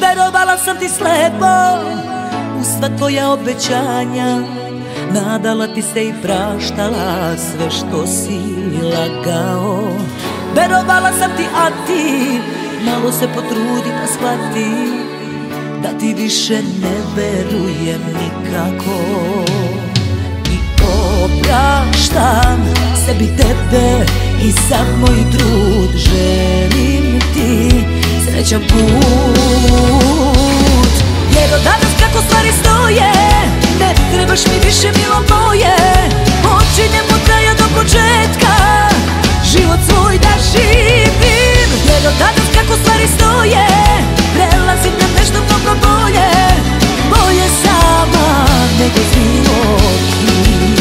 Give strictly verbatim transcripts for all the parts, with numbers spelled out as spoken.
Verovala sam ti slepo u sva tvoja obećanja, nadala ti se i praštala sve što si lagao. Verovala sam ti, a ti malo se potrudi pa shvati da ti više ne verujem nikako. I opraštam sebi tebe i sav moj trud, želim ti srećan put. Jer od danas kako stvari stoje, ne trebaš mi više, milo moje. Počinjem od kraja do početka, život svoj da živim. Jer od danas kako stvari stoje, prelazim na nešto mnogo bolje. Bolje sama nego s bilo kim.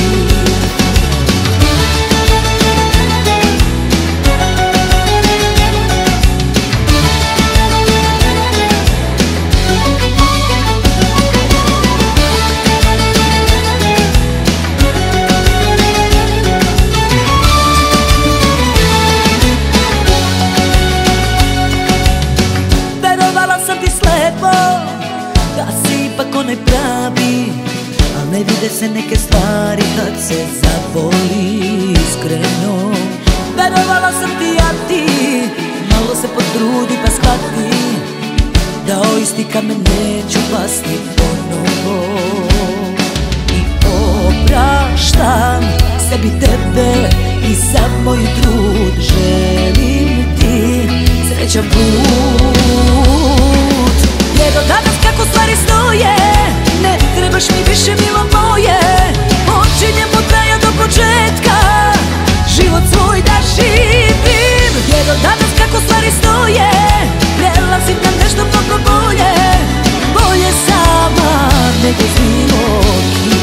Da si ipak onaj pravi, al ne vide se neke stvari kad se zavoli iskreno. Verovala sam ti, a ti malo se potrudi pa shvati da o isti kamen neću pasti ponovo. I opraštam sebi tebe i sav moj trud, želim ti srećan put. Jer od danas kako stvari stoje, ne trebaš mi više, milo moje. Počinjem od kraja do početka, život svoj da živim. Jer od danas kako stvari stoje, prelazim na nešto mnogo bolje. Bolje sama nego s bilo kim.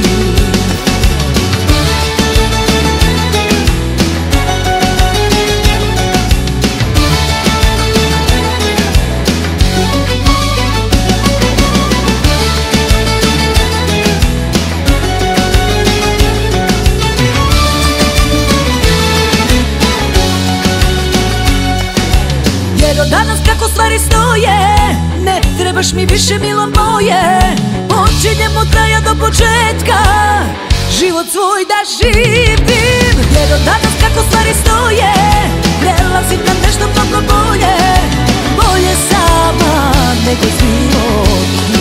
Od danas kako stvari stoje, ne trebaš mi više, milo moje. Počinjem od kraja do početka, život svoj da živim. Jer od danas kako stvari stoje, prelazim na nešto mnogo bolje. Bolje sama nego s bilo kim.